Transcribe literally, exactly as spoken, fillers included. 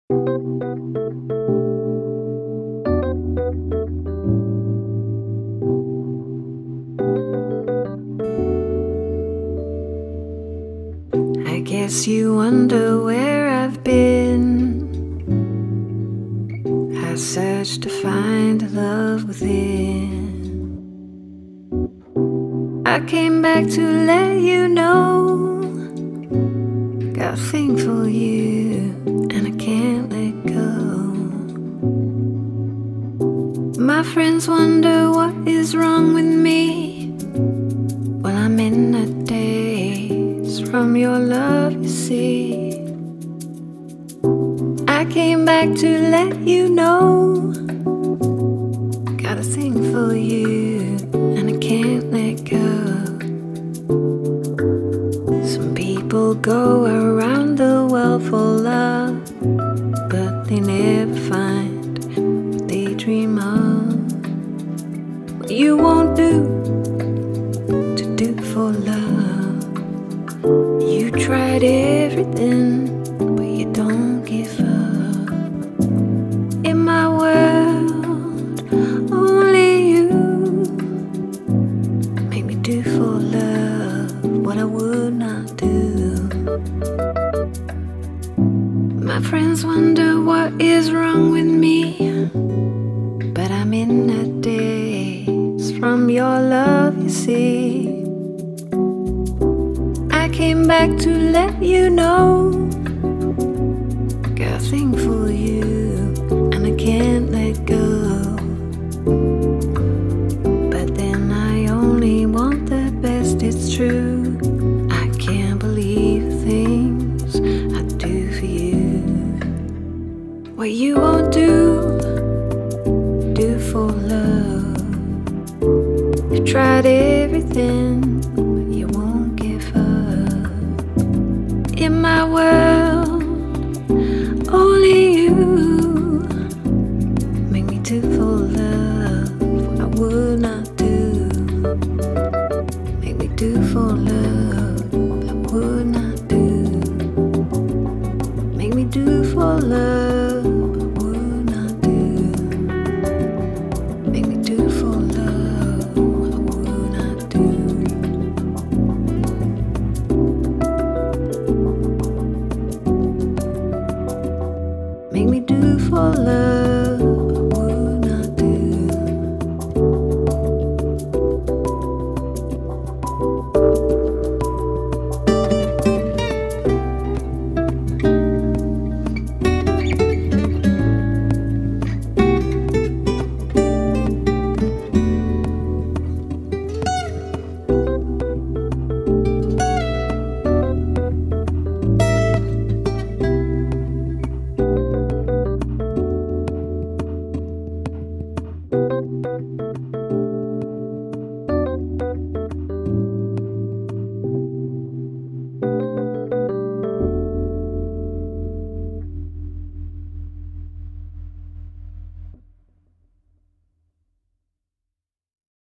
I guess you wonder where I've been. I searched to find love within. I came back to let you know, got a thing for you, and I can't let go. My friends wonder what is wrong with me. Well, I'm in a daze from your love, you see. I came back to let you know, got a thing for you, and I can't let go. Some people go around the world for love, but they never find what they dream of. What you won't do to do for love. You tried everything, but you don't give up. In my world, only you make me do for love what I would not do. My friends wonder what is wrong with me, but I'm in a daze from your love, you see. I came back to let you know, got a thing for you, and I can't let go. But then I only want the best, it's true. I can't believe the things I do for you. What you won't do, do for love. You tried everything, but you won't give up. In my world, only you make me do for love what I would not do. Make me do for love what I would not do. Make me do for love what I would not do. Make me do for love what I would not do. Make me do for love what I would not do.